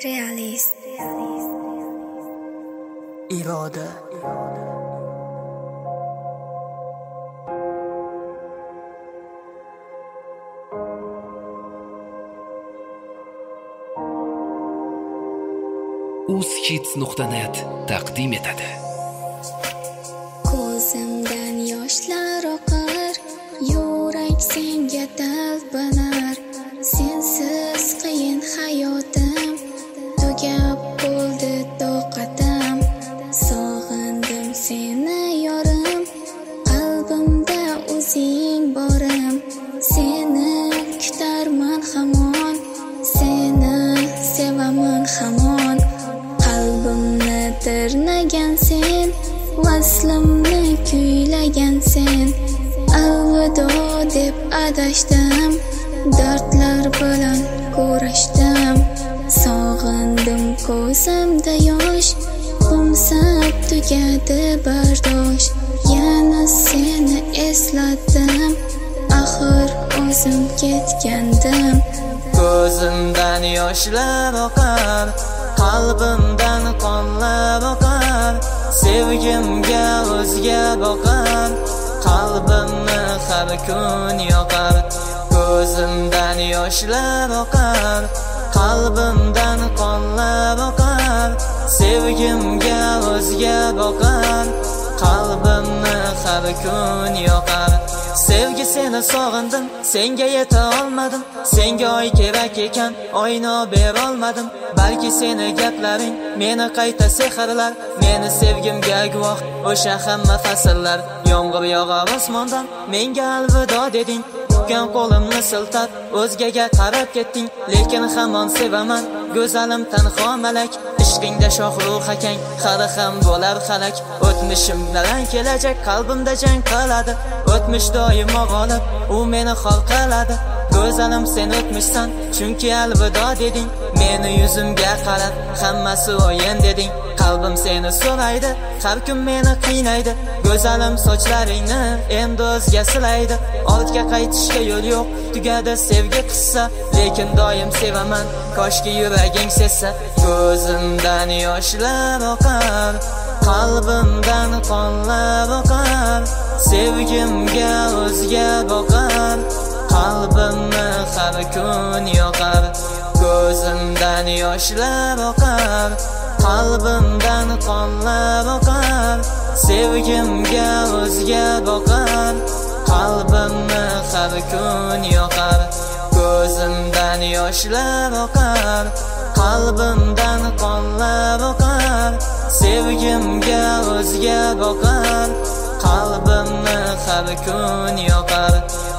Realist. Iroda. uzhits.net taqdim etadi. Ko'zimdan yoshlar oqar, yurak senga talpinar. Sensiz qiyin hayotim, tugab bo'ldi toqatim. Sog'indim seni yorim, qalbimda o'zing borim. Seni kutarman hamon, seni sevaman hamon. Qalbimni tirnagan sen, vaslimni kuylagan sen. Alvido deb adashdim, dardlar bilan kurashdim. Sog'indim ko'zimda yosh, qo'msab tugadi bardosh. Yana seni eslatdim, axir o'zim ketgandim. Ko'zimdan yoshlar oqar, qalbimdan qonlar oqar. Sevgimga o'zga boqar, qalbimni har kun yoqar. Ko'zimdan yoshlar oqar, qalbimdan qonlar oqar. Sevgimga o'zga boqar, qalbimni har kun yoqar. Sevgi seni sog'indim, senga yeta olmadim. Senga oy kerak ekan, oyni bera olmadim. Balki seni gaplaring meni qayta sehrlar. Meni sevgimga guvoh o'sha hamma fasllar. Yomg'ir yog'ar osmondan, menga alvido deding. Tutgan qo'limni siltab, o'zgaga qarab ketding. Lekin hamon sevaman, go'zalim tanho malak. Ishqingda shohruh akang, hali ham bo'lar xalak. O'tmishim bilan kelajak qalbimda jang qiladi. O'tmish doimo g'olib, u meni xor qiladi. Go'zalim sen o'tmishsan, chunki alvido deding. Meni yuzimga qarab, hammasi o'yin deding. Qalbim seni so'raydi, har kun meni qiynaydi. Go'zalim sochlaringni endi o'zga silaydi. Ortga qaytishga yo'l yo'q, tugadi sevgi qissa. Lekin doim sevaman, koshki yuraging sezsa. Ko'zimdan yoshlar oqar, qalbimdan qonlar oqar. Sevgimga o'zga boqar, qalbimni har kun yoqar. Ko'zimdan yoshlar oqar, qalbimdan qonlar oqar. Sevgimga o'zga boqar, qalbimni har kun yoqar. Ko'zimdan yoshlar oqar, qalbimdan qonlar oqar. Sevgimga o'zga boqar, qalbimni har kun yoqar.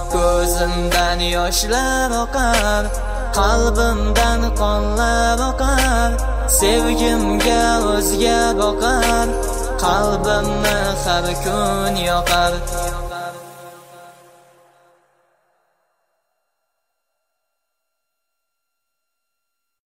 Ko'zimdan yoshlar oqar, qalbimdan qonlar oqar. Sevgimga o'zga boqar, qalbimni har kun yoqar.